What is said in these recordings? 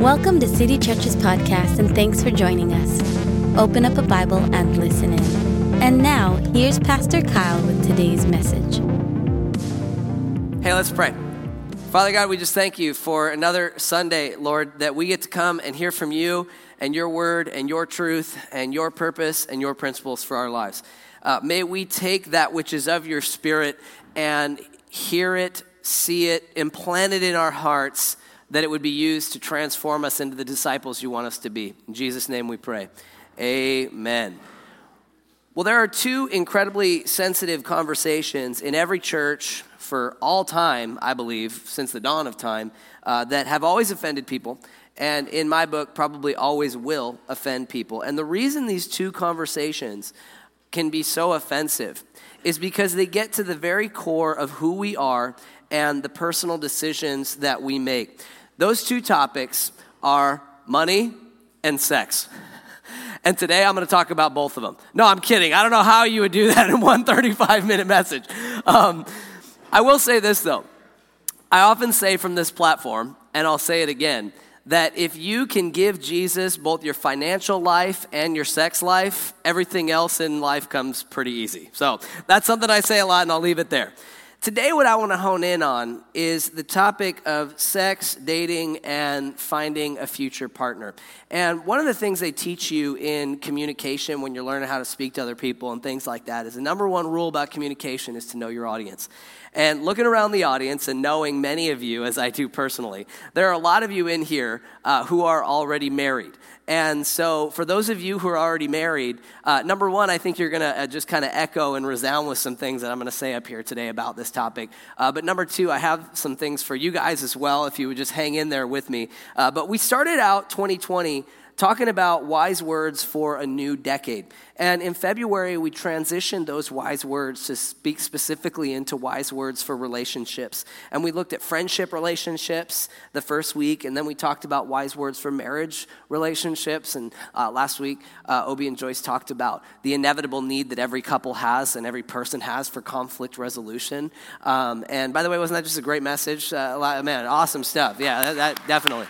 Welcome to City Church's podcast, and thanks for joining us. Open up a Bible and listen in. And now, here's Pastor Kyle with today's message. Hey, let's pray. Father God, we just thank you for another Sunday, Lord, that we get to come and hear from you and your word and your truth and your purpose and your principles for our lives. May we take that which is of your spirit and hear it, see it, implant it in our hearts, that it would be used to transform us into the disciples you want us to be. In Jesus' name we pray. Amen. Well, there are two incredibly sensitive conversations in every church for all time, I believe, since the dawn of time, that have always offended people, and in my book, probably always will offend people. And the reason these two conversations can be so offensive is because they get to the very core of who we are and the personal decisions that we make. Those two topics are money and sex. And today I'm going to talk about both of them. No, I'm kidding. I don't know how you would do that in one 35-minute message. I will say this, though. I often say from this platform, and I'll say it again, that if you can give Jesus both your financial life and your sex life, everything else in life comes pretty easy. So that's something I say a lot, and I'll leave it there. Today, what I want to hone in on is the topic of sex, dating, and finding a future partner. And one of the things they teach you in communication when you're learning how to speak to other people and things like that is the number one rule about communication is to know your audience. And looking around the audience and knowing many of you, as I do personally, there are a lot of you in here who are already married. And so for those of you who are already married, number one, I think you're going to just kind of echo and resound with some things that I'm going to say up here today about this topic. But number two, I have some things for you guys as well, if you would just hang in there with me. But we started out 2020 talking about wise words for a new decade. And in February, we transitioned those wise words to speak specifically into wise words for relationships. And we looked at friendship relationships the first week, and then we talked about wise words for marriage relationships. And last week, Obi and Joyce talked about the inevitable need that every couple has and every person has for conflict resolution. And by the way, wasn't that just a great message? Man, awesome stuff. Yeah, that definitely.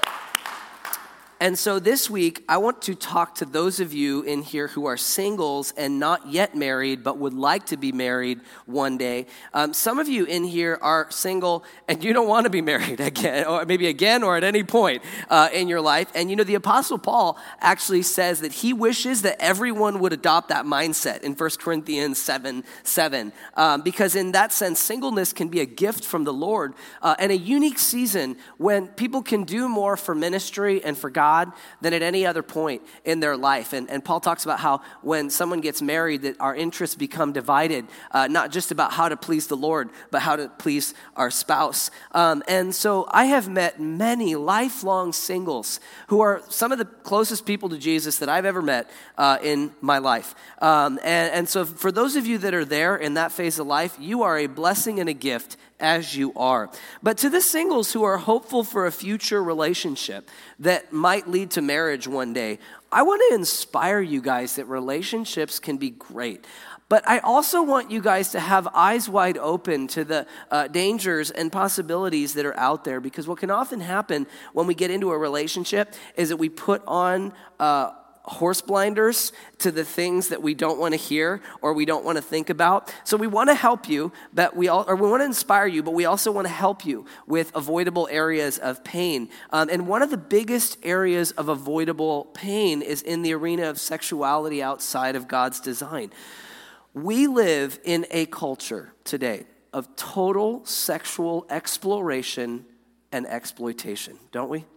And so this week, I want to talk to those of you in here who are singles and not yet married, but would like to be married one day. Some of you in here are single and you don't want to be married again, or maybe again, or at any point in your life. And you know, the Apostle Paul actually says that he wishes that everyone would adopt that mindset in 1 Corinthians 7:7, because in that sense, singleness can be a gift from the Lord and a unique season when people can do more for ministry and for God than at any other point in their life. And Paul talks about how when someone gets married that our interests become divided, not just about how to please the Lord, but how to please our spouse. And so I have met many lifelong singles who are some of the closest people to Jesus that I've ever met in my life. And so for those of you that are there in that phase of life, you are a blessing and a gift as you are. But to the singles who are hopeful for a future relationship that might lead to marriage one day, I want to inspire you guys that relationships can be great. But I also want you guys to have eyes wide open to the dangers and possibilities that are out there, because what can often happen when we get into a relationship is that we put on horse blinders to the things that we don't want to hear or we don't want to think about. So we want to help you, but we want to inspire you, but we also want to help you with avoidable areas of pain. And one of the biggest areas of avoidable pain is in the arena of sexuality outside of God's design. We live in a culture today of total sexual exploration and exploitation, don't we?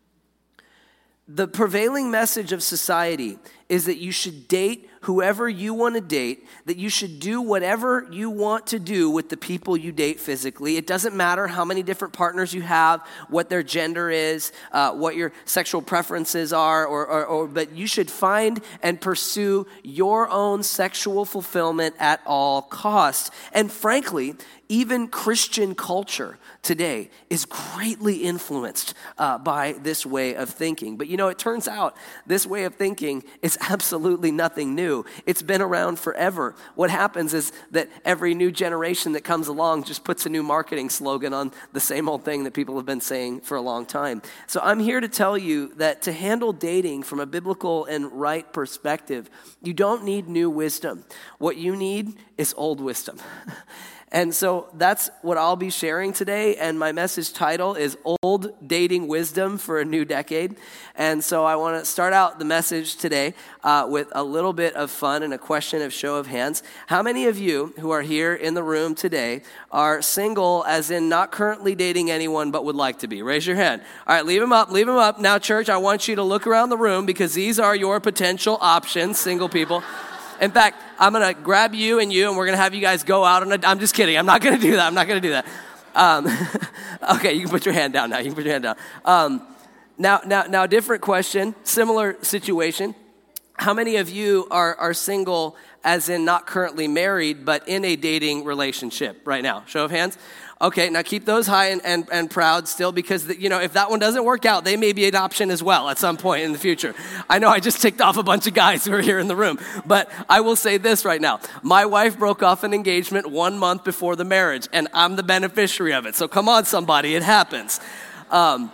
The prevailing message of society is that you should date whoever you want to date, that you should do whatever you want to do with the people you date physically. It doesn't matter how many different partners you have, what their gender is, what your sexual preferences are, but you should find and pursue your own sexual fulfillment at all costs. And frankly, even Christian culture today is greatly influenced by this way of thinking. But you know, it turns out this way of thinking is is absolutely nothing new. It's been around forever. What happens is that every new generation that comes along just puts a new marketing slogan on the same old thing that people have been saying for a long time. So I'm here to tell you that to handle dating from a biblical and right perspective, you don't need new wisdom. What you need is old wisdom. And so that's what I'll be sharing today, and my message title is Old Dating Wisdom for a New Decade. And so I want to start out the message today with a little bit of fun and a question of show of hands. How many of you who are here in the room today are single, as in not currently dating anyone but would like to be? Raise your hand. All right, leave them up, leave them up. Now, church, I want you to look around the room because these are your potential options, single people. In fact, I'm going to grab you, and we're going to have you guys go out on I'm just kidding. I'm not going to do that. Okay, you can put your hand down now. Now, different question, similar situation. How many of you are single, as in not currently married, but in a dating relationship right now? Show of hands. Okay, now keep those high and proud still, because if that one doesn't work out, they may be an option as well at some point in the future. I know I just ticked off a bunch of guys who are here in the room, but I will say this right now. My wife broke off an engagement 1 month before the marriage, and I'm the beneficiary of it. So come on, somebody, it happens. Some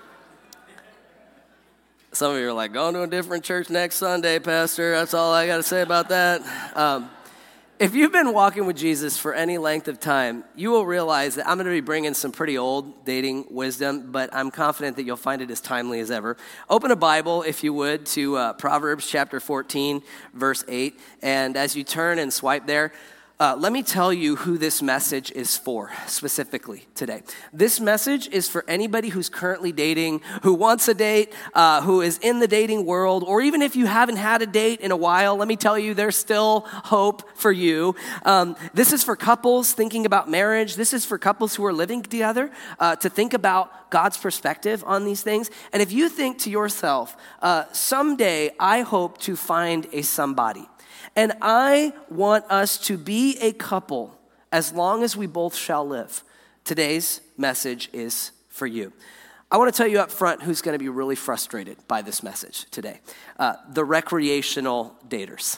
of you are like, going to a different church next Sunday, Pastor. That's all I got to say about that. If you've been walking with Jesus for any length of time, you will realize that I'm going to be bringing some pretty old dating wisdom, but I'm confident that you'll find it as timely as ever. Open a Bible, if you would, to Proverbs chapter 14, verse 8. And as you turn and swipe there, let me tell you who this message is for specifically today. This message is for anybody who's currently dating, who wants a date, who is in the dating world, or even if you haven't had a date in a while, let me tell you, there's still hope for you. This is for couples thinking about marriage. This is for couples who are living together to think about God's perspective on these things. And if you think to yourself, someday I hope to find a somebody, and I want us to be a couple as long as we both shall live, today's message is for you. I want to tell you up front who's going to be really frustrated by this message today. The recreational daters.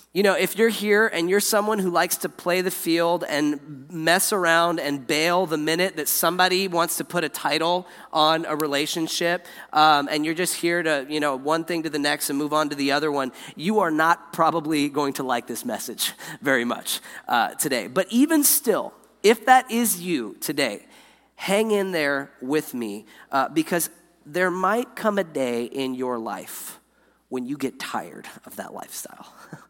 If you're here and you're someone who likes to play the field and mess around and bail the minute that somebody wants to put a title on a relationship, and you're just here to, one thing to the next and move on to the other one, you are not probably going to like this message very much today. But even still, if that is you today, hang in there with me because there might come a day in your life when you get tired of that lifestyle.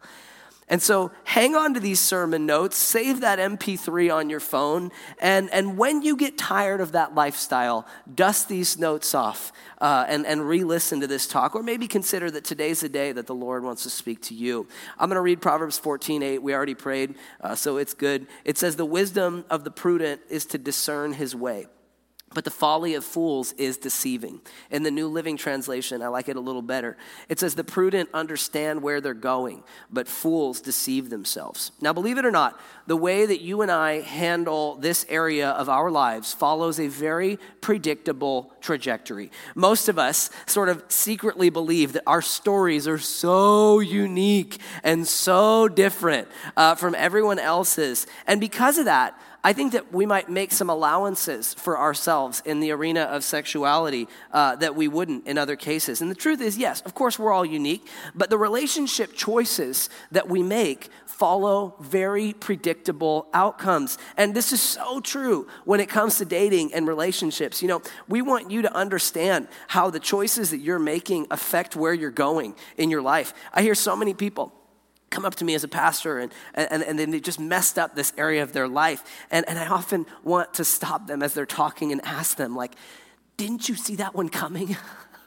And so hang on to these sermon notes, save that MP3 on your phone, and when you get tired of that lifestyle, dust these notes off and re-listen to this talk, or maybe consider that today's the day that the Lord wants to speak to you. I'm going to read Proverbs 14:8. We already prayed, so it's good. It says, "The wisdom of the prudent is to discern his way, but the folly of fools is deceiving." In the New Living Translation, I like it a little better. It says, "The prudent understand where they're going, but fools deceive themselves." Now, believe it or not, the way that you and I handle this area of our lives follows a very predictable trajectory. Most of us sort of secretly believe that our stories are so unique and so different from everyone else's. And because of that, I think that we might make some allowances for ourselves in the arena of sexuality that we wouldn't in other cases. And the truth is, yes, of course we're all unique, but the relationship choices that we make follow very predictable outcomes. And this is so true when it comes to dating and relationships. We want you to understand how the choices that you're making affect where you're going in your life. I hear so many people come up to me as a pastor and then they just messed up this area of their life. And I often want to stop them as they're talking and ask them, like, didn't you see that one coming?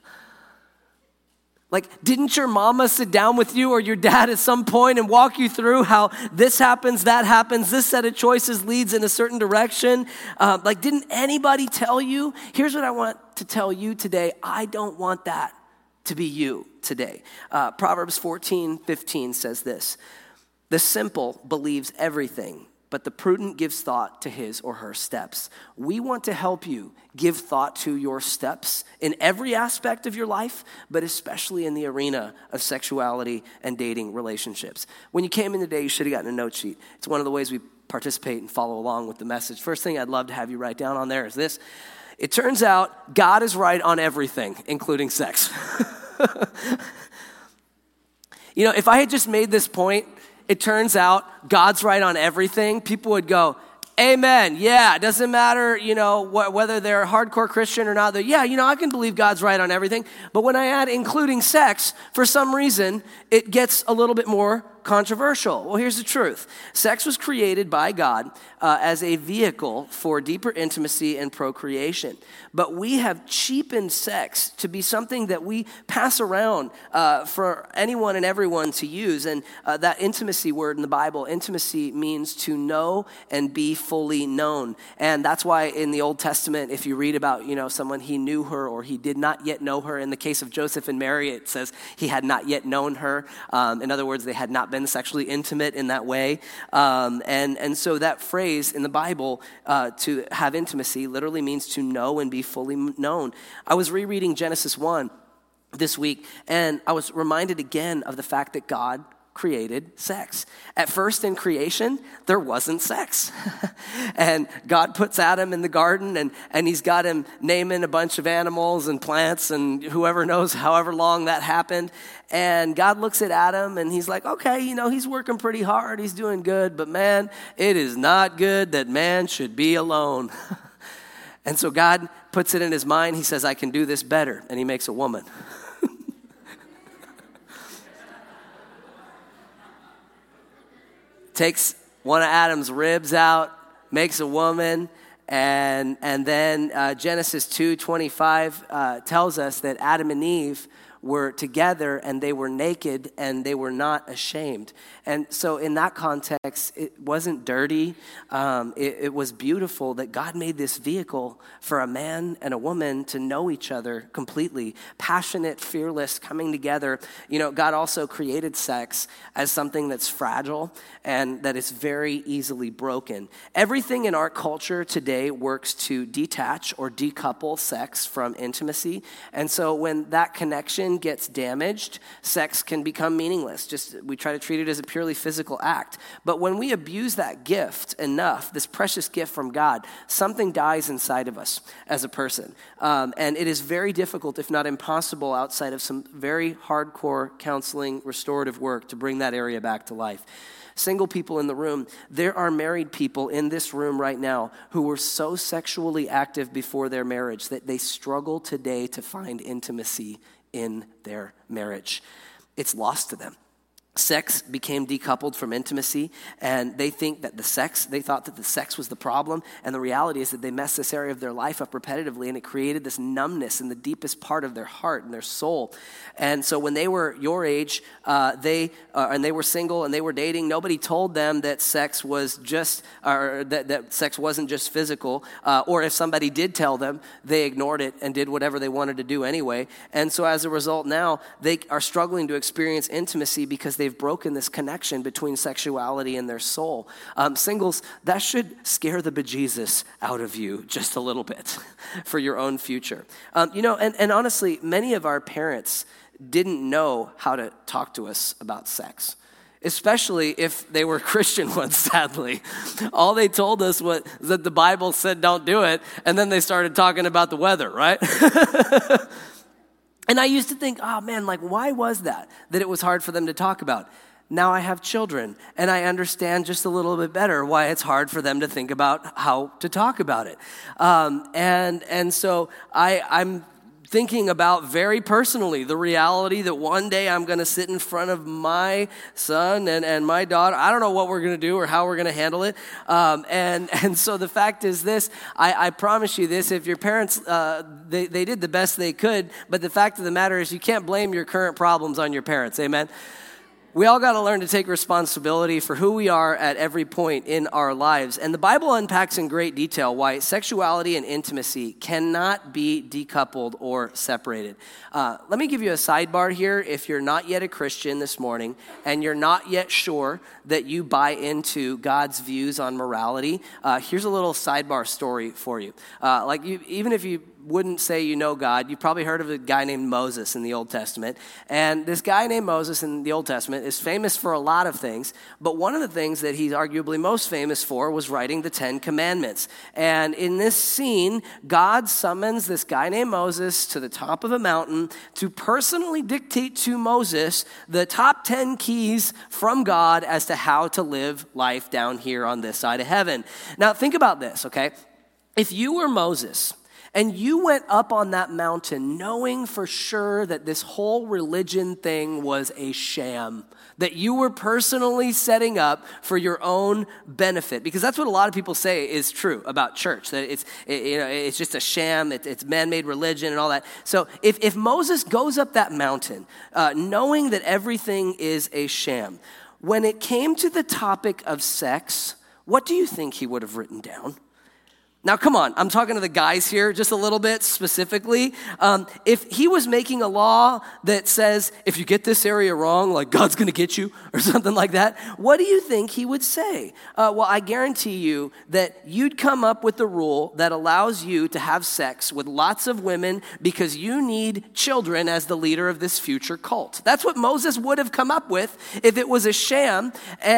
Like, didn't your mama sit down with you or your dad at some point and walk you through how this happens, that happens, this set of choices leads in a certain direction? Didn't anybody tell you? Here's what I want to tell you today. I don't want that to be you today. Proverbs 14:15 says this: "The simple believes everything but the prudent gives thought to his or her steps. We want to help you give thought to your steps in every aspect of your life, but especially in the arena of sexuality and dating relationships. When you came in today, you should have gotten a note sheet. It's one of the ways we participate and follow along with the message. First thing I'd love to have you write down on there is this. It turns out God is right on everything, including sex. You know, if I had just made this point, it turns out God's right on everything, people would go, amen, yeah, it doesn't matter, you know, whether they're a hardcore Christian or not. Yeah, you know, I can believe God's right on everything. But when I add including sex, for some reason, it gets a little bit more controversial. Well, here's the truth. Sex was created by God as a vehicle for deeper intimacy and procreation. But we have cheapened sex to be something that we pass around for anyone and everyone to use. And that intimacy word in the Bible, intimacy means to know and be fully known. And that's why in the Old Testament, if you read about, you know, someone, he knew her or he did not yet know her. In the case of Joseph and Mary, it says he had not yet known her. In other words, they had not been sexually intimate in that way. And so that phrase in the Bible, to have intimacy, literally means to know and be fully known. I was rereading Genesis 1 this week, and I was reminded again of the fact that God created sex. At first in creation, there wasn't sex. And God puts Adam in the garden, and he's got him naming a bunch of animals and plants and whoever knows however long that happened. And God looks at Adam and he's like, okay, you know, he's working pretty hard. He's doing good, but man, it is not good that man should be alone. And so God puts it in his mind. He says, I can do this better. And he makes a woman. Takes one of Adam's ribs out, makes a woman, and then Genesis 2:25 tells us that Adam and Eve were together and they were naked and they were not ashamed. And so in that context, it wasn't dirty. It was beautiful that God made this vehicle for a man and a woman to know each other completely, passionate, fearless, coming together. You know, God also created sex as something that's fragile and that is very easily broken. Everything in our culture today works to detach or decouple sex from intimacy. And so when that connection gets damaged, sex can become meaningless. We try to treat it as a purely physical act. But when we abuse that gift enough, this precious gift from God, something dies inside of us as a person. And it is very difficult, if not impossible, outside of some very hardcore counseling, restorative work to bring that area back to life. Single people in the room, there are married people in this room right now who were so sexually active before their marriage that they struggle today to find intimacy in their marriage. It's lost to them. Sex became decoupled from intimacy, and they thought that the sex was the problem, and the reality is that they messed this area of their life up repetitively, and it created this numbness in the deepest part of their heart and their soul. And so when they were your age, and they were single and they were dating, nobody told them that sex was just, or that sex wasn't just physical, or if somebody did tell them, they ignored it and did whatever they wanted to do anyway. And so as a result now, they are struggling to experience intimacy because they've broken this connection between sexuality and their soul. Singles, that should scare the bejesus out of you just a little bit for your own future. And honestly, many of our parents didn't know how to talk to us about sex, especially if they were Christian ones, sadly. All they told us was that the Bible said don't do it, and then they started talking about the weather, right? And I used to think, oh man, like why was that it was hard for them to talk about? Now I have children, and I understand just a little bit better why it's hard for them to think about how to talk about it. And so I'm thinking about very personally the reality that one day I'm going to sit in front of my son and my daughter. I don't know what we're going to do or how we're going to handle it. And so the fact is this, I promise you this, if your parents, they did the best they could, but the fact of the matter is you can't blame your current problems on your parents, amen? we all got to learn to take responsibility for who we are at every point in our lives. And the Bible unpacks in great detail why sexuality and intimacy cannot be decoupled or separated. Let me give you a sidebar here. If you're not yet a Christian this morning and you're not yet sure that you buy into God's views on morality, here's a little sidebar story for you. Even if you wouldn't say you know God, you've probably heard of a guy named Moses in the Old Testament. And this guy named Moses in the Old Testament is famous for a lot of things, but one of the things that he's arguably most famous for was writing the 10 Commandments. And in this scene, God summons this guy named Moses to the top of a mountain to personally dictate to Moses the top 10 keys from God as to how to live life down here on this side of heaven. Now, think about this, okay? If you were Moses, and you went up on that mountain knowing for sure that this whole religion thing was a sham, that you were personally setting up for your own benefit, because that's what a lot of people say is true about church, that it's just a sham, it's man-made religion and all that. So if Moses goes up that mountain knowing that everything is a sham, when it came to the topic of sex, what do you think he would have written down? Now, come on, I'm talking to the guys here just a little bit specifically. If he was making a law that says, if you get this area wrong, like God's going to get you or something like that, what do you think he would say? Well, I guarantee you that you'd come up with a rule that allows you to have sex with lots of women because you need children as the leader of this future cult. That's what Moses would have come up with if it was a sham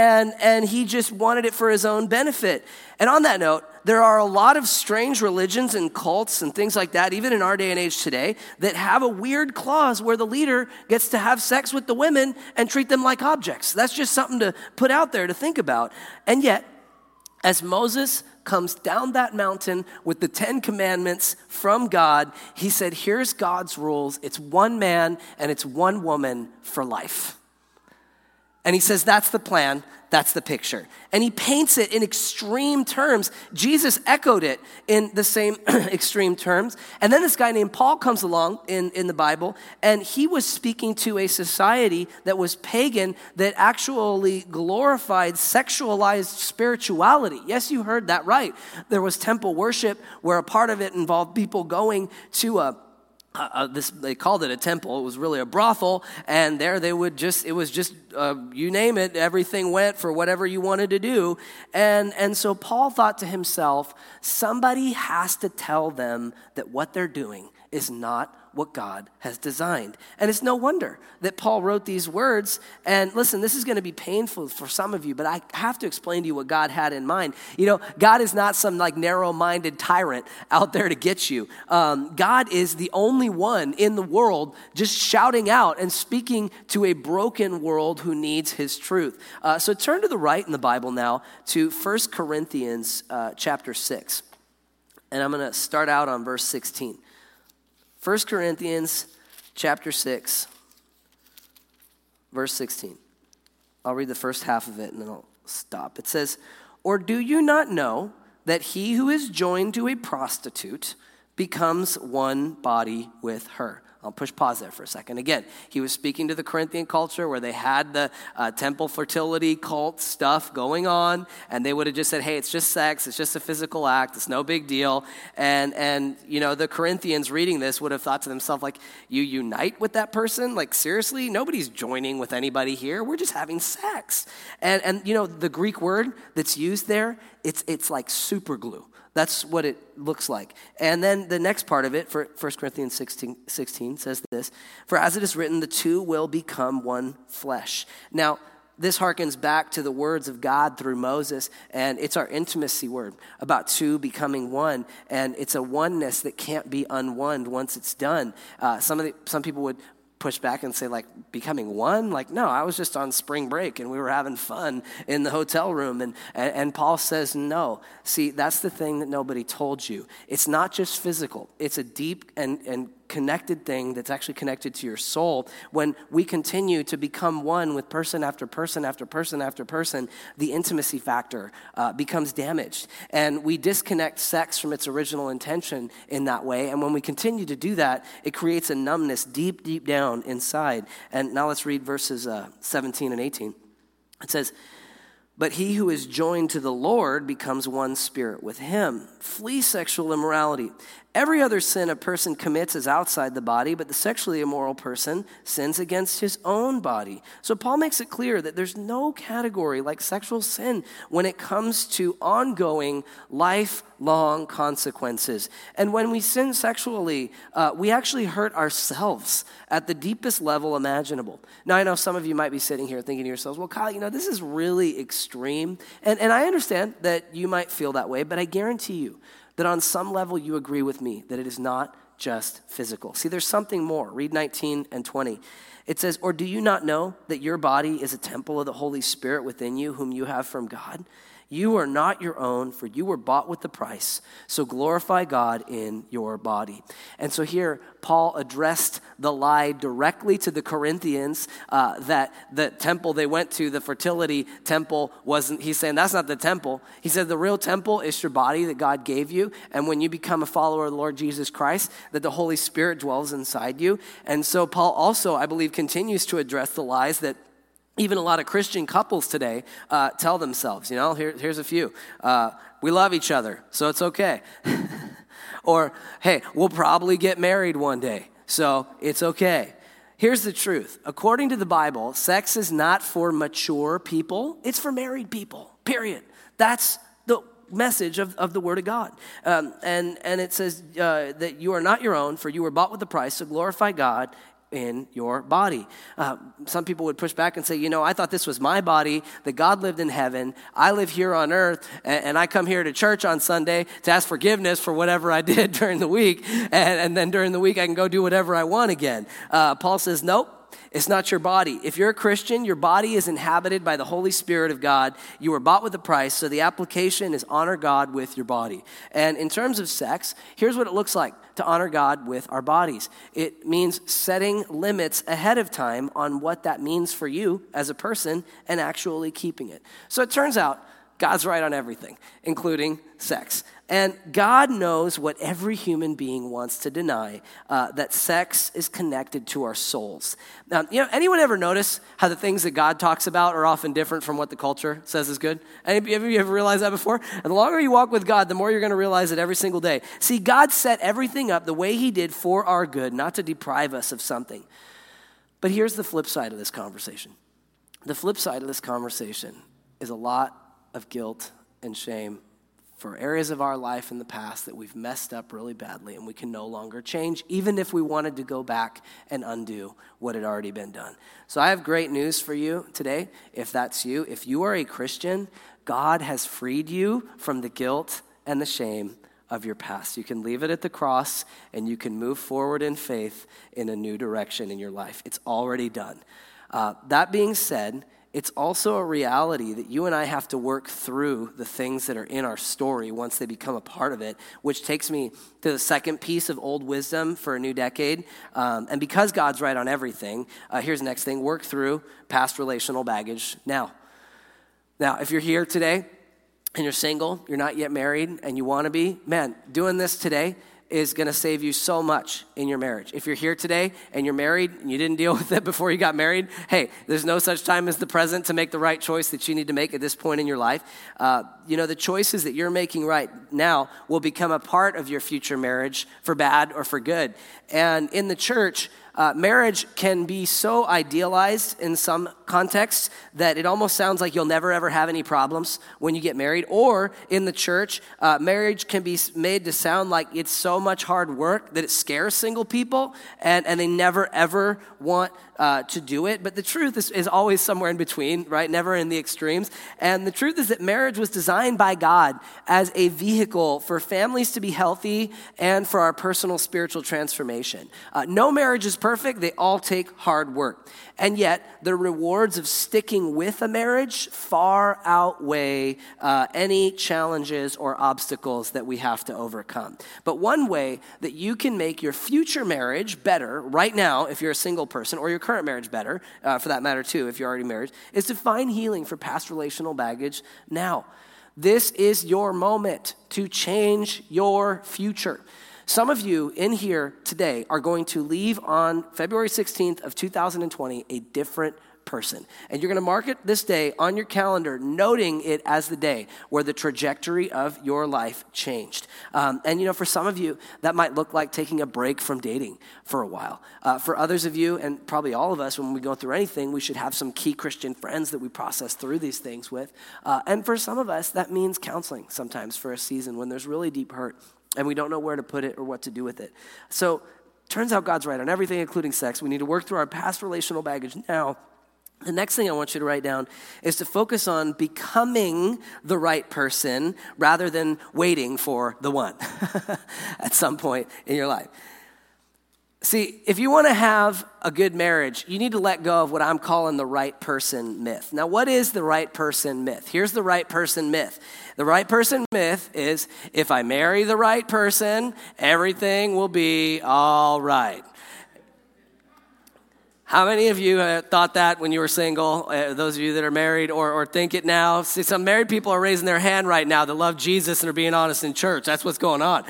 and he just wanted it for his own benefit. And on that note, there are a lot of strange religions and cults and things like that, even in our day and age today, that have a weird clause where the leader gets to have sex with the women and treat them like objects. That's just something to put out there to think about. And yet, as Moses comes down that mountain with the 10 Commandments from God, he said, here's God's rules. It's one man and it's one woman for life. And he says, that's the plan. That's the picture. And he paints it in extreme terms. Jesus echoed it in the same extreme terms. And then this guy named Paul comes along in the Bible, and he was speaking to a society that was pagan, that actually glorified sexualized spirituality. Yes, you heard that right. There was temple worship where a part of it involved people going to they called it a temple. It was really a brothel, and there it was just you name it, everything went for whatever you wanted to do. And so Paul thought to himself, somebody has to tell them that what they're doing is not what God has designed. And it's no wonder that Paul wrote these words. And listen, this is going to be painful for some of you, but I have to explain to you what God had in mind. You know, God is not some like narrow-minded tyrant out there to get you. God is the only one in the world just shouting out and speaking to a broken world who needs his truth. So turn to the right in the Bible now to 1 Corinthians chapter 6. And I'm going to start out on verse 16. 1 Corinthians chapter 6, verse 16. I'll read the first half of it and then I'll stop. It says, or do you not know that he who is joined to a prostitute becomes one body with her? I'll push pause there for a second. Again, he was speaking to the Corinthian culture where they had the temple fertility cult stuff going on, and they would have just said, hey, it's just sex, it's just a physical act, it's no big deal. And you know, the Corinthians reading this would have thought to themselves, like, you unite with that person? Like, seriously? Nobody's joining with anybody here. We're just having sex. And you know, the Greek word that's used there, it's like super glue. That's what it looks like. And then the next part of it, for 1 Corinthians 16 says this, for as it is written, the two will become one flesh. Now, this harkens back to the words of God through Moses, and it's our intimacy word about two becoming one, and it's a oneness that can't be unone once it's done. Some people would push back and say, like, becoming one? Like, no, I was just on spring break and we were having fun in the hotel room. And Paul says, no. See, that's the thing that nobody told you. It's not just physical. It's a deep and connected thing that's actually connected to your soul. When we continue to become one with person after person after person after person, the intimacy factor becomes damaged. And we disconnect sex from its original intention in that way. And when we continue to do that, it creates a numbness deep, deep down inside. And now let's read verses 17 and 18. It says, "But he who is joined to the Lord becomes one spirit with him. Flee sexual immorality. Every other sin a person commits is outside the body, but the sexually immoral person sins against his own body." So Paul makes it clear that there's no category like sexual sin when it comes to ongoing, lifelong consequences. And when we sin sexually, we actually hurt ourselves at the deepest level imaginable. Now, I know some of you might be sitting here thinking to yourselves, well, Kyle, this is really extreme. And I understand that you might feel that way, but I guarantee you that on some level you agree with me that it is not just physical. See, there's something more. Read 19 and 20. It says, "Or do you not know that your body is a temple of the Holy Spirit within you, whom you have from God? You are not your own, for you were bought with the price. So glorify God in your body." And so here, Paul addressed the lie directly to the Corinthians that the temple they went to, the fertility temple, wasn't. He's saying that's not the temple. He said the real temple is your body that God gave you. And when you become a follower of the Lord Jesus Christ, that the Holy Spirit dwells inside you. And so Paul also, I believe, continues to address the lies that even a lot of Christian couples today tell themselves. Here's a few. We love each other, so it's okay. Or, hey, we'll probably get married one day, so it's okay. Here's the truth. According to the Bible, sex is not for mature people. It's for married people, period. That's the message of the Word of God. And it says that you are not your own, for you were bought with a price, so glorify God in your body. Some people would push back and say, I thought this was my body, that God lived in heaven. I live here on earth, and I come here to church on Sunday to ask forgiveness for whatever I did during the week, and then during the week I can go do whatever I want again. Paul says, nope. It's not your body. If you're a Christian, your body is inhabited by the Holy Spirit of God. You were bought with a price, so the application is honor God with your body. And in terms of sex, here's what it looks like to honor God with our bodies. It means setting limits ahead of time on what that means for you as a person and actually keeping it. So it turns out God's right on everything, including sex. And God knows what every human being wants to deny, that sex is connected to our souls. Now, anyone ever notice how the things that God talks about are often different from what the culture says is good? Have you ever realized that before? And the longer you walk with God, the more you're going to realize it every single day. See, God set everything up the way he did for our good, not to deprive us of something. But here's the flip side of this conversation. The flip side of this conversation is a lot of guilt and shame for areas of our life in the past that we've messed up really badly and we can no longer change, even if we wanted to go back and undo what had already been done. So I have great news for you today, if that's you. If you are a Christian, God has freed you from the guilt and the shame of your past. You can leave it at the cross and you can move forward in faith in a new direction in your life. It's already done. That being said, it's also a reality that you and I have to work through the things that are in our story once they become a part of it, which takes me to the second piece of old wisdom for a new decade. And because God's right on everything, here's the next thing: work through past relational baggage now. Now, if you're here today and you're single, you're not yet married, and you want to be, man, doing this today is going to save you so much in your marriage. If you're here today and you're married and you didn't deal with it before you got married, hey, there's no such time as the present to make the right choice that you need to make at this point in your life. The choices that you're making right now will become a part of your future marriage for bad or for good. And in the church, marriage can be so idealized in some contexts that it almost sounds like you'll never ever have any problems when you get married. Or in the church, marriage can be made to sound like it's so much hard work that it scares single people and they never ever want to do it. But the truth is always somewhere in between, right? Never in the extremes. And the truth is that marriage was designed by God as a vehicle for families to be healthy and for our personal spiritual transformation. No marriage is perfect. They all take hard work. And yet, the rewards of sticking with a marriage far outweigh any challenges or obstacles that we have to overcome. But one way that you can make your future marriage better right now, if you're a single person, or your current marriage better, for that matter too, if you're already married, is to find healing for past relational baggage now. This is your moment to change your future. Some of you in here today are going to leave on February 16th of 2020 a different person. And you're going to mark it this day on your calendar, noting it as the day where the trajectory of your life changed. And for some of you, that might look like taking a break from dating for a while. For others of you, and probably all of us, when we go through anything, we should have some key Christian friends that we process through these things with. And for some of us, that means counseling sometimes for a season when there's really deep hurt and we don't know where to put it or what to do with it. So turns out God's right on everything, including sex. We need to work through our past relational baggage now. The next thing I want you to write down is to focus on becoming the right person rather than waiting for the one at some point in your life. See, if you want to have a good marriage, you need to let go of what I'm calling the right person myth. Now, what is the right person myth? Here's the right person myth. The right person myth is, if I marry the right person, everything will be all right. How many of you thought that when you were single? Those of you that are married or think it now? See, some married people are raising their hand right now that love Jesus and are being honest in church. That's what's going on.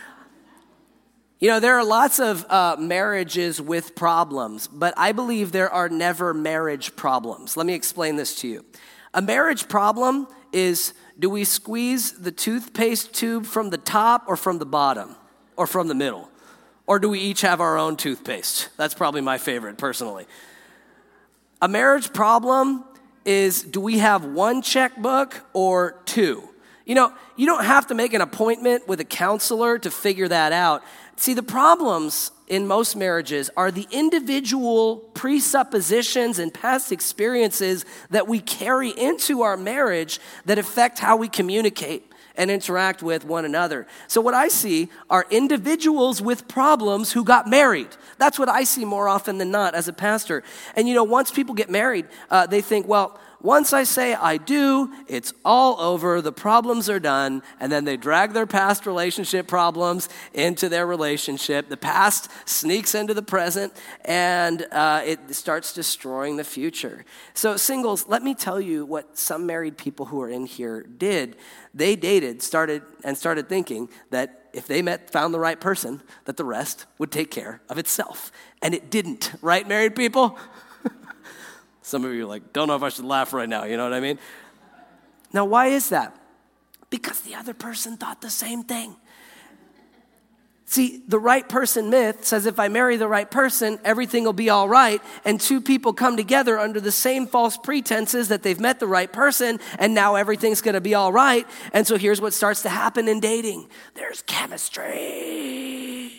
There are lots of marriages with problems, but I believe there are never marriage problems. Let me explain this to you. A marriage problem is, do we squeeze the toothpaste tube from the top or from the bottom or from the middle? Or do we each have our own toothpaste? That's probably my favorite, personally. A marriage problem is, do we have one checkbook or two? You don't have to make an appointment with a counselor to figure that out. See, the problems in most marriages are the individual presuppositions and past experiences that we carry into our marriage that affect how we communicate and interact with one another. So what I see are individuals with problems who got married. That's what I see more often than not as a pastor. And once people get married, they think, well, once I say I do, it's all over, the problems are done, and then they drag their past relationship problems into their relationship. The past sneaks into the present, and it starts destroying the future. So singles, let me tell you what some married people who are in here did. They started thinking that if they found the right person, that the rest would take care of itself. And it didn't, right, married people? Some of you are don't know if I should laugh right now, you know what I mean? Now, why is that? Because the other person thought the same thing. See, the right person myth says if I marry the right person, everything will be all right, and two people come together under the same false pretenses that they've met the right person, and now everything's going to be all right. And so here's what starts to happen in dating. There's chemistry.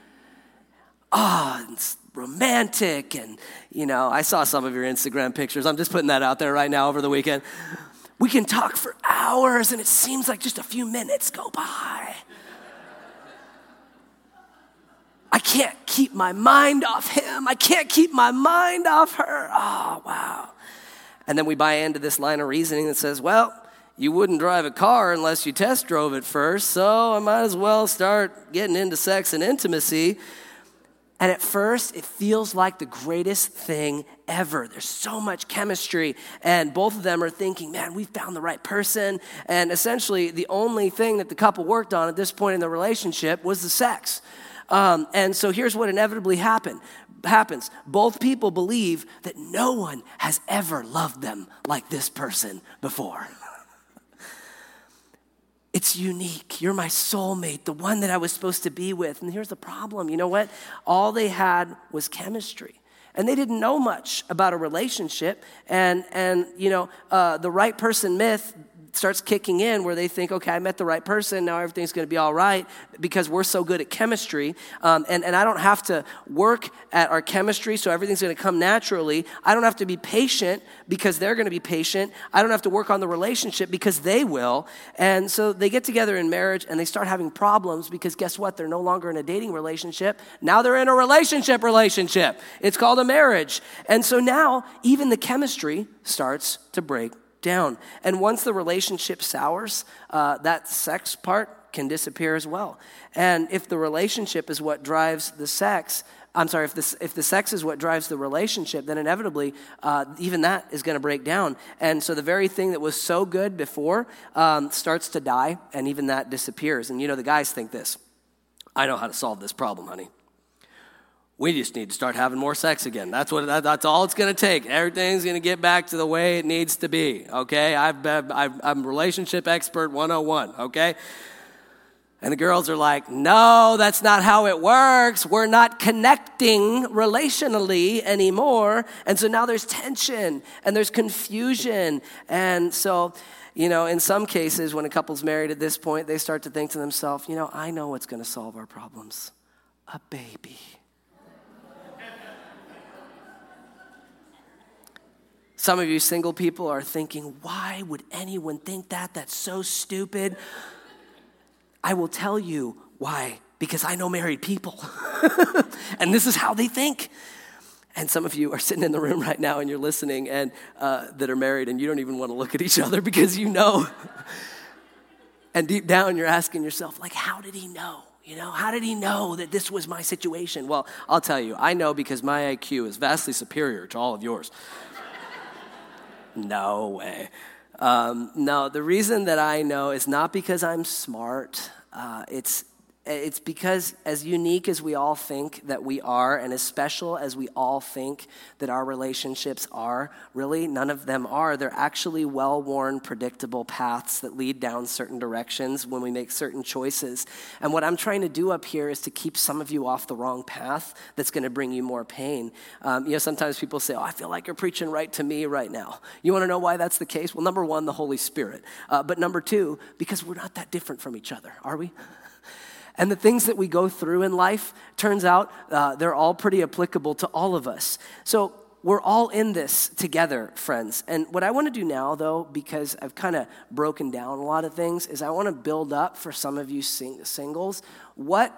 It's romantic, and I saw some of your Instagram pictures. I'm just putting that out there right now over the weekend. We can talk for hours, and it seems like just a few minutes go by. I can't keep my mind off him. I can't keep my mind off her. Oh, wow. And then we buy into this line of reasoning that says, well, you wouldn't drive a car unless you test drove it first, so I might as well start getting into sex and intimacy. And at first, it feels like the greatest thing ever. There's so much chemistry, and both of them are thinking, man, we found the right person. And essentially, the only thing that the couple worked on at this point in the relationship was the sex. And so here's what inevitably happens. Both people believe that no one has ever loved them like this person before. It's unique. You're my soulmate, the one that I was supposed to be with. And here's the problem. You know what? All they had was chemistry. And they didn't know much about a relationship. And the right person myth starts kicking in where they think, okay, I met the right person, now everything's going to be all right because we're so good at chemistry. And I don't have to work at our chemistry, so everything's going to come naturally. I don't have to be patient because they're going to be patient. I don't have to work on the relationship because they will. And so they get together in marriage and they start having problems because guess what? They're no longer in a dating relationship. Now they're in a relationship. It's called a marriage. And so now even the chemistry starts to break down. And once the relationship sours, that sex part can disappear as well. And if the relationship is what drives the sex, if the sex is what drives the relationship, then inevitably even that is going to break down. And so the very thing that was so good before starts to die, and even that disappears. And the guys think this: I know how to solve this problem, honey. We just need to start having more sex again. That's all it's going to take. Everything's going to get back to the way it needs to be, okay? I'm relationship expert 101, okay? And the girls are like, no, that's not how it works. We're not connecting relationally anymore. And so now there's tension and there's confusion. And so, in some cases, when a couple's married at this point, they start to think to themselves, I know what's going to solve our problems. A baby. Some of you single people are thinking, why would anyone think that? That's so stupid. I will tell you why. Because I know married people. And this is how they think. And some of you are sitting in the room right now and you're listening and that are married and you don't even want to look at each other because you know. And deep down you're asking yourself, how did he know? How did he know that this was my situation? Well, I'll tell you, I know because my IQ is vastly superior to all of yours. No way. No, the reason that I know is not because I'm smart. It's because as unique as we all think that we are, and as special as we all think that our relationships are, really none of them are. They're actually well-worn, predictable paths that lead down certain directions when we make certain choices. And what I'm trying to do up here is to keep some of you off the wrong path that's going to bring you more pain. Sometimes people say, I feel like you're preaching right to me right now. You want to know why that's the case? Well, number one, the Holy Spirit. But number two, because we're not that different from each other, are we? And the things that we go through in life, turns out they're all pretty applicable to all of us. So we're all in this together, friends. And what I want to do now, though, because I've kind of broken down a lot of things, is I want to build up for some of you singles. What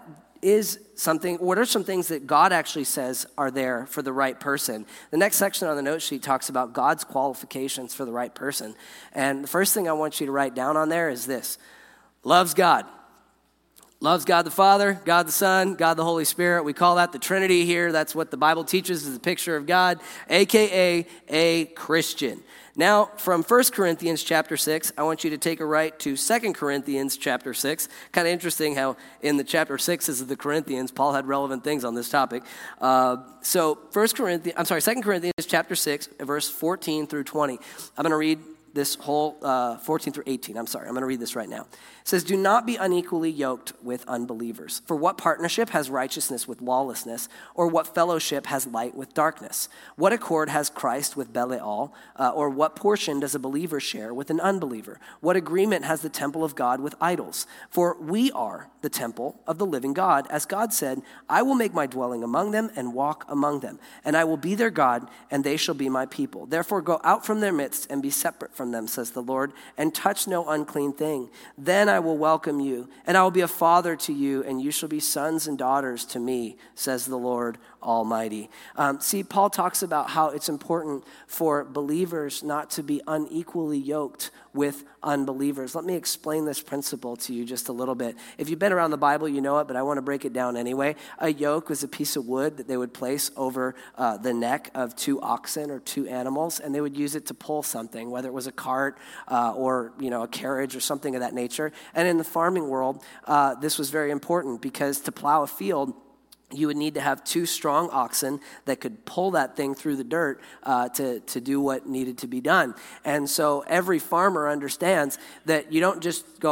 are some things that God actually says are there for the right person? The next section on the note sheet talks about God's qualifications for the right person. And the first thing I want you to write down on there is this: loves God. Loves God the Father, God the Son, God the Holy Spirit. We call that the Trinity here. That's what the Bible teaches, is the picture of God, a.k.a. a Christian. Now, from 1 Corinthians chapter 6, I want you to take a right to 2 Corinthians chapter 6. Kind of interesting how in the chapter 6 of the Corinthians, Paul had relevant things on this topic. So 2 Corinthians chapter 6, verse 14 through 20. I'm going to read this whole 14 through 18. I'm going to read this right now. It says, do not be unequally yoked with unbelievers. For what partnership has righteousness with lawlessness? Or what fellowship has light with darkness? What accord has Christ with Belial? Or what portion does a believer share with an unbeliever? What agreement has the temple of God with idols? For we are the temple of the living God. As God said, I will make my dwelling among them and walk among them. And I will be their God, and they shall be my people. Therefore go out from their midst and be separate from them, says the Lord, and touch no unclean thing. Then I will welcome you, and I will be a father to you, and you shall be sons and daughters to me, says the Lord Almighty. See, Paul talks about how it's important for believers not to be unequally yoked with unbelievers. Let me explain this principle to you just a little bit. If you've been around the Bible, you know it, but I want to break it down anyway. A yoke was a piece of wood that they would place over the neck of two oxen or two animals, and they would use it to pull something, whether it was a cart or a carriage or something of that nature. And in the farming world, this was very important because to plow a field, you would need to have two strong oxen that could pull that thing through the dirt to do what needed to be done. And so every farmer understands that you don't just go,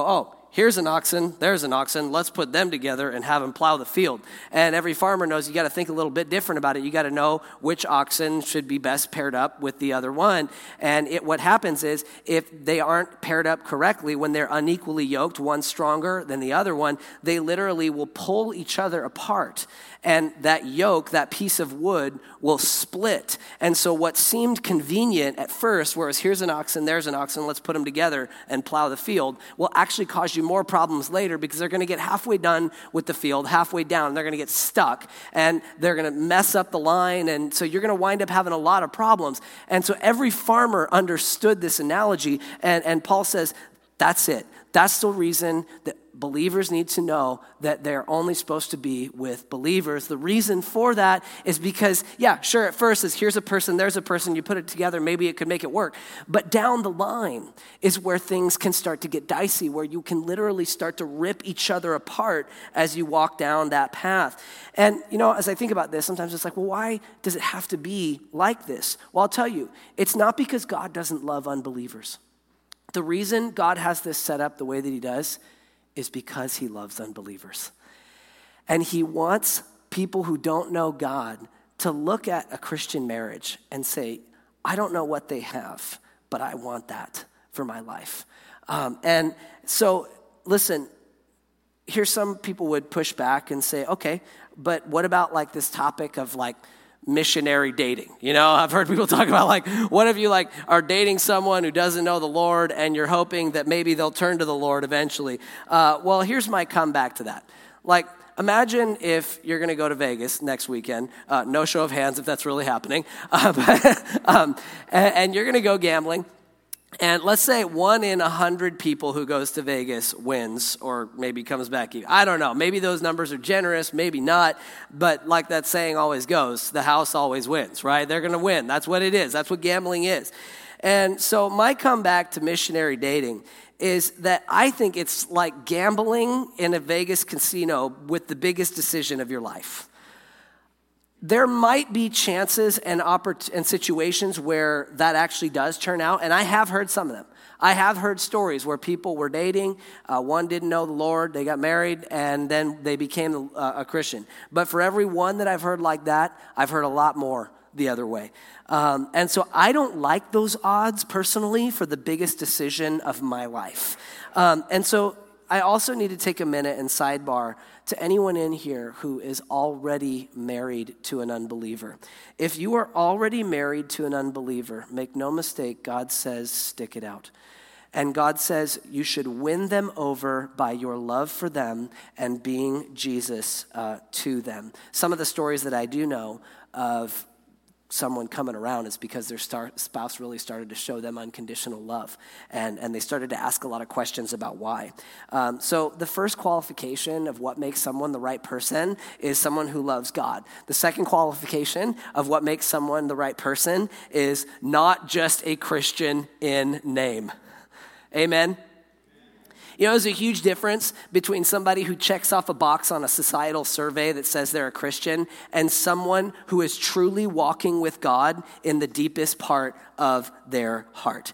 here's an oxen, there's an oxen, let's put them together and have them plow the field. And every farmer knows you got to think a little bit different about it. You got to know which oxen should be best paired up with the other one. And what happens is if they aren't paired up correctly, when they're unequally yoked, one stronger than the other one, they literally will pull each other apart. And that yoke, that piece of wood, will split. And so what seemed convenient at first, whereas here's an oxen, there's an oxen, let's put them together and plow the field, will actually cause you more problems later because they're going to get halfway done with the field, halfway down, and they're going to get stuck, and they're going to mess up the line, and so you're going to wind up having a lot of problems. And so every farmer understood this analogy, and Paul says, that's it. That's the reason that believers need to know that they're only supposed to be with believers. The reason for that is because, yeah, sure, at first it's here's a person, there's a person, you put it together, maybe it could make it work. But down the line is where things can start to get dicey, where you can literally start to rip each other apart as you walk down that path. And, as I think about this, sometimes it's like, well, why does it have to be like this? Well, I'll tell you, it's not because God doesn't love unbelievers. The reason God has this set up the way that he does is because he loves unbelievers. And he wants people who don't know God to look at a Christian marriage and say, I don't know what they have, but I want that for my life. And so, listen, here's some people would push back and say, okay, but what about like this topic of like missionary dating? I've heard people talk about what if you are dating someone who doesn't know the Lord and you're hoping that maybe they'll turn to the Lord eventually. Well, here's my comeback to that. Imagine if you're going to go to Vegas next weekend, no show of hands if that's really happening, and you're going to go gambling. And let's say 1 in 100 people who goes to Vegas wins or maybe comes back. I don't know. Maybe those numbers are generous, maybe not. But like that saying always goes, the house always wins, right? They're going to win. That's what it is. That's what gambling is. And so my comeback to missionary dating is that I think it's like gambling in a Vegas casino with the biggest decision of your life. There might be chances and situations where that actually does turn out, and I have heard some of them. I have heard stories where people were dating, one didn't know the Lord, they got married, and then they became a Christian. But for every one that I've heard like that, I've heard a lot more the other way. And so I don't like those odds personally for the biggest decision of my life. And so I also need to take a minute and sidebar to anyone in here who is already married to an unbeliever. If you are already married to an unbeliever, make no mistake, God says, stick it out. And God says you should win them over by your love for them and being Jesus to them. Some of the stories that I do know of someone coming around is because their spouse really started to show them unconditional love. And they started to ask a lot of questions about why. So the first qualification of what makes someone the right person is someone who loves God. The second qualification of what makes someone the right person is not just a Christian in name. Amen? There's a huge difference between somebody who checks off a box on a societal survey that says they're a Christian and someone who is truly walking with God in the deepest part of their heart.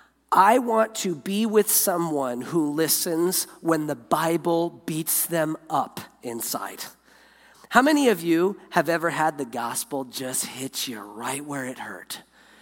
I want to be with someone who listens when the Bible beats them up inside. How many of you have ever had the gospel just hit you right where it hurt?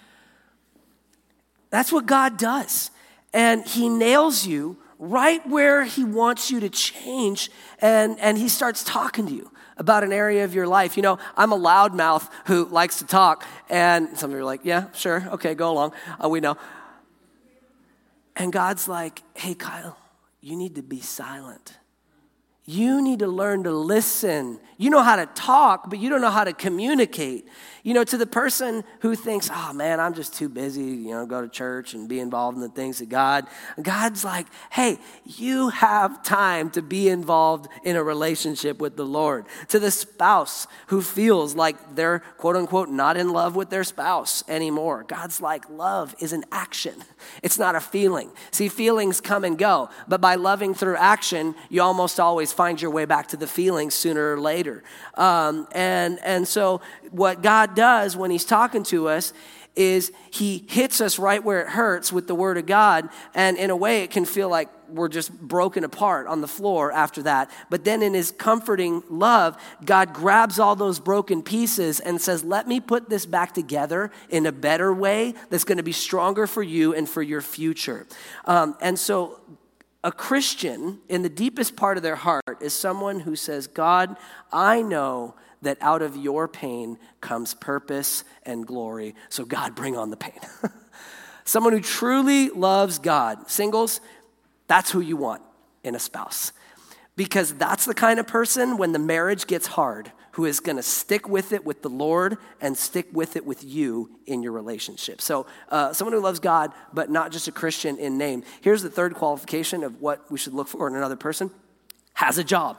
That's what God does. And he nails you right where he wants you to change, and he starts talking to you about an area of your life. I'm a loudmouth who likes to talk, and some of you are like, yeah, sure, okay, go along, we know. And God's like, hey, Kyle, you need to be silent. You need to learn to listen. You know how to talk, but you don't know how to communicate. To the person who thinks, oh man, I'm just too busy, go to church and be involved in the things of God. God's like, hey, you have time to be involved in a relationship with the Lord. To the spouse who feels like they're quote unquote not in love with their spouse anymore. God's like, love is an action. It's not a feeling. See, feelings come and go, but by loving through action, you almost always find your way back to the feelings sooner or later. And so what God does when he's talking to us is he hits us right where it hurts with the word of God. And in a way, it can feel like we're just broken apart on the floor after that. But then in his comforting love, God grabs all those broken pieces and says, let me put this back together in a better way that's going to be stronger for you and for your future. And so a Christian, in the deepest part of their heart, is someone who says, God, I know that out of your pain comes purpose and glory. So God, bring on the pain. Someone who truly loves God. Singles, that's who you want in a spouse. Because that's the kind of person, when the marriage gets hard, who is going to stick with it with the Lord and stick with it with you in your relationship. So someone who loves God, but not just a Christian in name. Here's the third qualification of what we should look for in another person. Has a job.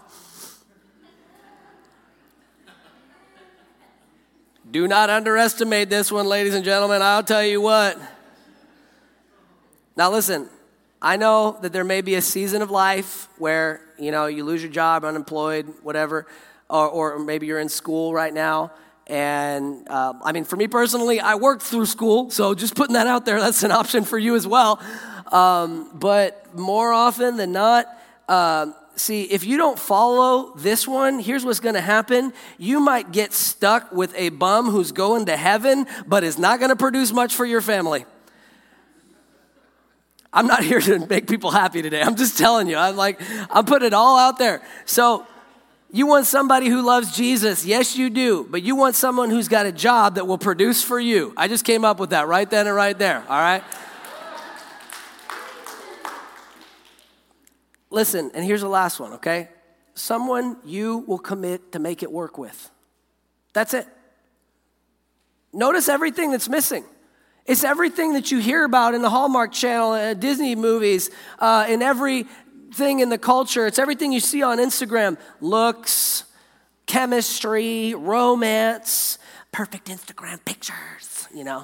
Do not underestimate this one, ladies and gentlemen. I'll tell you what. Now listen, I know that there may be a season of life where, you lose your job, unemployed, whatever, or maybe you're in school right now. And for me personally, I worked through school, so just putting that out there, that's an option for you as well. But more often than not, see, if you don't follow this one, here's what's going to happen. You might get stuck with a bum who's going to heaven, but is not going to produce much for your family. I'm not here to make people happy today. I'm just telling you. I'm putting it all out there. So you want somebody who loves Jesus. Yes, you do. But you want someone who's got a job that will produce for you. I just came up with that right then and right there. All right? Listen, and here's the last one, okay? Someone you will commit to make it work with. That's it. Notice everything that's missing. It's everything that you hear about in the Hallmark Channel, Disney movies, in everything in the culture. It's everything you see on Instagram. Looks, chemistry, romance, perfect Instagram pictures,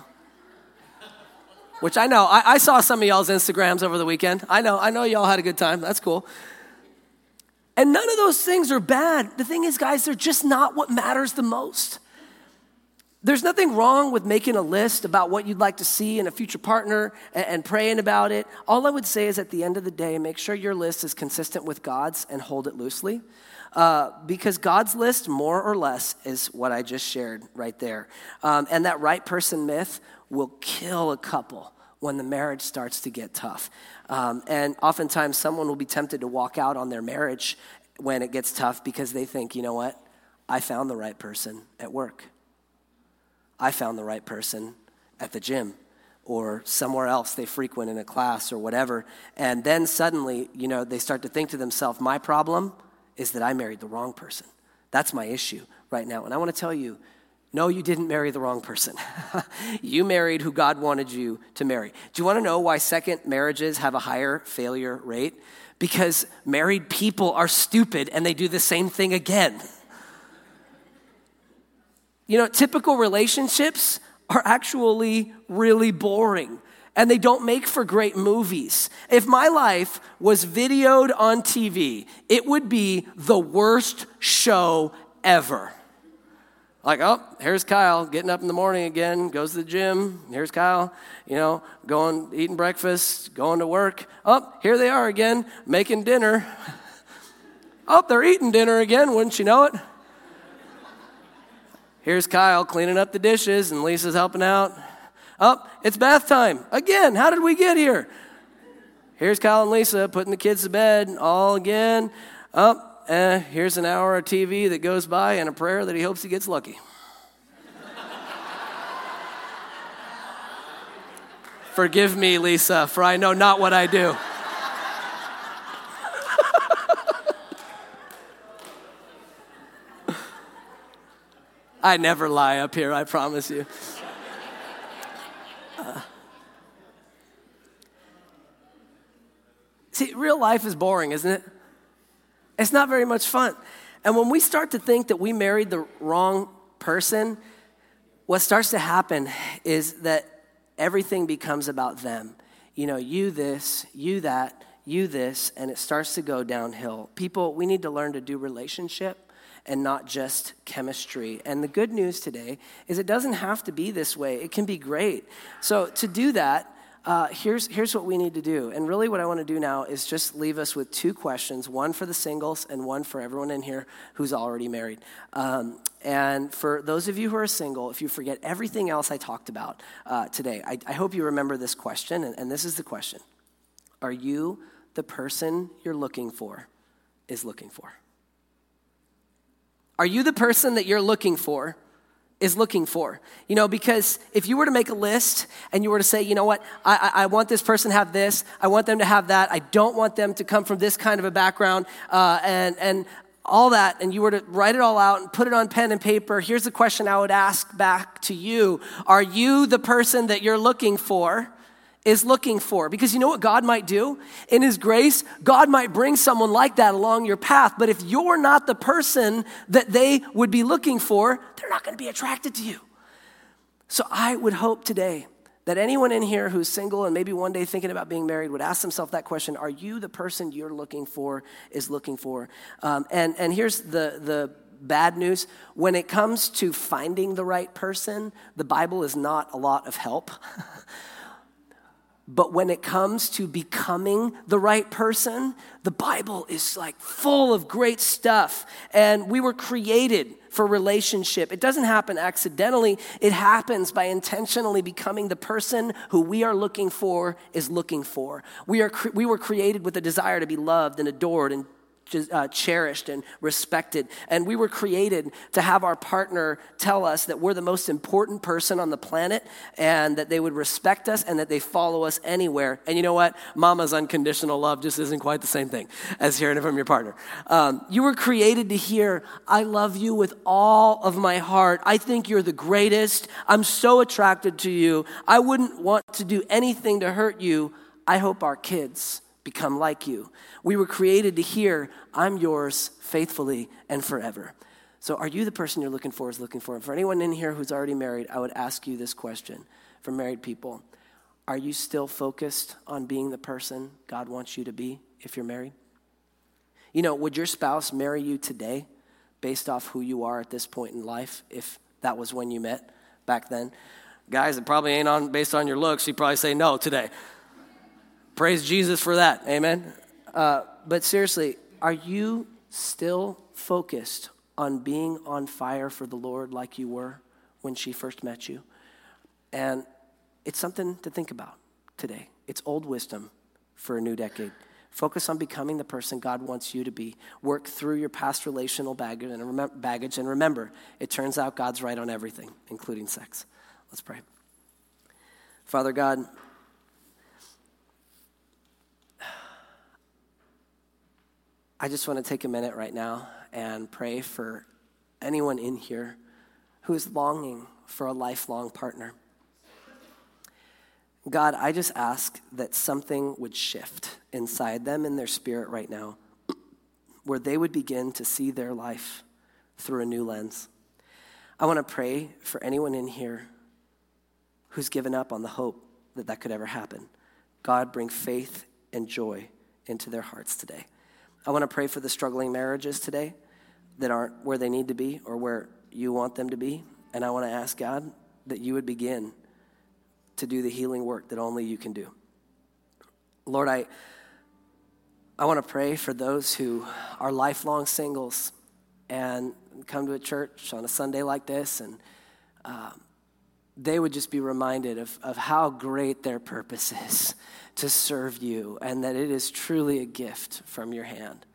Which I know. I saw some of y'all's Instagrams over the weekend. I know y'all had a good time. That's cool. And none of those things are bad. The thing is, guys, they're just not what matters the most. There's nothing wrong with making a list about what you'd like to see in a future partner and praying about it. All I would say is at the end of the day, make sure your list is consistent with God's and hold it loosely. Because God's list, more or less, is what I just shared right there. And that right person myth will kill a couple when the marriage starts to get tough. And oftentimes someone will be tempted to walk out on their marriage when it gets tough because they think, you know what? I found the right person at work. I found the right person at the gym or somewhere else they frequent in a class or whatever. And then suddenly, they start to think to themselves, my problem is that I married the wrong person. That's my issue right now. And I want to tell you, no, you didn't marry the wrong person. You married who God wanted you to marry. Do you want to know why second marriages have a higher failure rate? Because married people are stupid and they do the same thing again. Typical relationships are actually really boring and they don't make for great movies. If my life was videoed on TV, it would be the worst show ever. Here's Kyle getting up in the morning again, goes to the gym. Here's Kyle, going, eating breakfast, going to work. Here they are again, making dinner. They're eating dinner again, wouldn't you know it? Here's Kyle cleaning up the dishes and Lisa's helping out. It's bath time. Again, how did we get here? Here's Kyle and Lisa putting the kids to bed all again. Here's an hour of TV that goes by and a prayer that he hopes he gets lucky. Forgive me, Lisa, for I know not what I do. I never lie up here, I promise you. See, real life is boring, isn't it? It's not very much fun. And when we start to think that we married the wrong person, what starts to happen is that everything becomes about them. You this, you that, you this, and it starts to go downhill. People, we need to learn to do relationship and not just chemistry. And the good news today is it doesn't have to be this way. It can be great. So to do that, here's what we need to do. And really what I want to do now is just leave us with two questions, one for the singles and one for everyone in here who's already married. And for those of you who are single, if you forget everything else I talked about today, I hope you remember this question, and this is the question. Are you the person you're looking for is looking for? Are you the person that you're looking for is looking for? You know, because if you were to make a list and you were to say, you know what, I want this person to have this, I want them to have that, I don't want them to come from this kind of a background, and all that, and you were to write it all out and put it on pen and paper, here's the question I would ask back to you. Are you the person that you're looking for is looking for? Because you know what God might do? In his grace, God might bring someone like that along your path. But if you're not the person that they would be looking for, they're not going to be attracted to you. So I would hope today that anyone in here who's single and maybe one day thinking about being married would ask themselves that question. Are you the person you're looking for is looking for? And here's the bad news. When it comes to finding the right person, the Bible is not a lot of help. But when it comes to becoming the right person, the Bible is like full of great stuff. And we were created for relationship. It doesn't happen accidentally. It happens by intentionally becoming the person who we are looking for is looking for. We were created with a desire to be loved and adored and cherished and respected. And we were created to have our partner tell us that we're the most important person on the planet and that they would respect us and that they follow us anywhere. And you know what? Mama's unconditional love just isn't quite the same thing as hearing it from your partner. You were created to hear, I love you with all of my heart. I think you're the greatest. I'm so attracted to you. I wouldn't want to do anything to hurt you. I hope our kids become like you. We were created to hear, I'm yours faithfully and forever. So are you the person you're looking for is looking for? And for anyone in here who's already married, I would ask you this question. For married people, are you still focused on being the person God wants you to be if you're married? You know, would your spouse marry you today based off who you are at this point in life if that was when you met back then? Guys, it probably ain't based on your looks. You'd probably say no today. Praise Jesus for that, amen? But seriously, are you still focused on being on fire for the Lord like you were when she first met you? And it's something to think about today. It's old wisdom for a new decade. Focus on becoming the person God wants you to be. Work through your past relational baggage, and remember, it turns out God's right on everything, including sex. Let's pray. Father God, I just want to take a minute right now and pray for anyone in here who is longing for a lifelong partner. God, I just ask that something would shift inside them in their spirit right now, where they would begin to see their life through a new lens. I want to pray for anyone in here who's given up on the hope that that could ever happen. God, bring faith and joy into their hearts today. I want to pray for the struggling marriages today that aren't where they need to be or where you want them to be. And I want to ask God that you would begin to do the healing work that only you can do. Lord, I want to pray for those who are lifelong singles and come to a church on a Sunday like this, and they would just be reminded of how great their purpose is to serve you, and that it is truly a gift from your hand.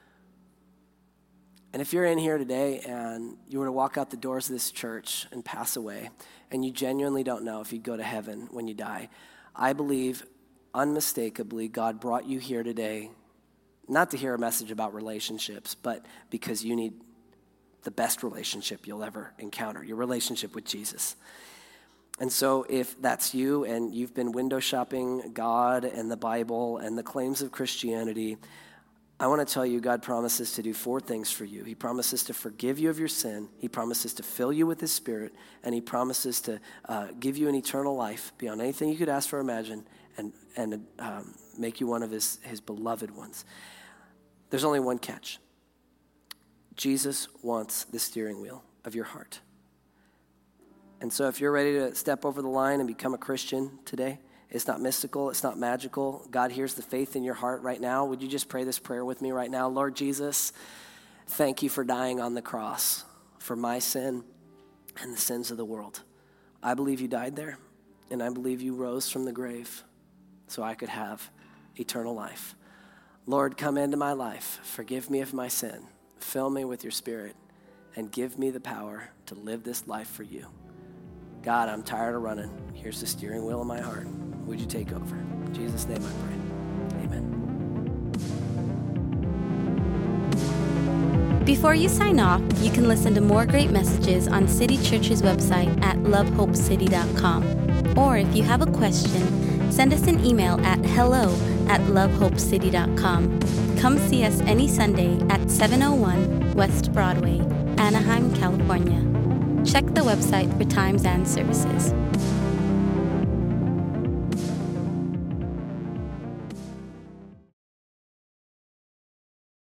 And if you're in here today and you were to walk out the doors of this church and pass away, and you genuinely don't know if you'd go to heaven when you die, I believe unmistakably God brought you here today, not to hear a message about relationships, but because you need the best relationship you'll ever encounter, your relationship with Jesus. And so if that's you and you've been window shopping God and the Bible and the claims of Christianity, I want to tell you God promises to do 4 things for you. He promises to forgive you of your sin. He promises to fill you with his Spirit. And he promises to give you an eternal life beyond anything you could ask or imagine and make you one of his beloved ones. There's only one catch. Jesus wants the steering wheel of your heart. And so if you're ready to step over the line and become a Christian today, it's not mystical, it's not magical. God hears the faith in your heart right now. Would you just pray this prayer with me right now? Lord Jesus, thank you for dying on the cross for my sin and the sins of the world. I believe you died there, and I believe you rose from the grave so I could have eternal life. Lord, come into my life. Forgive me of my sin. Fill me with your Spirit and give me the power to live this life for you. God, I'm tired of running. Here's the steering wheel of my heart. Would you take over? In Jesus' name I pray. Amen. Before you sign off, you can listen to more great messages on City Church's website at lovehopecity.com. Or if you have a question, send us an email at hello@lovehopecity.com. Come see us any Sunday at 701 West Broadway, Anaheim, California. Check the website for times and services.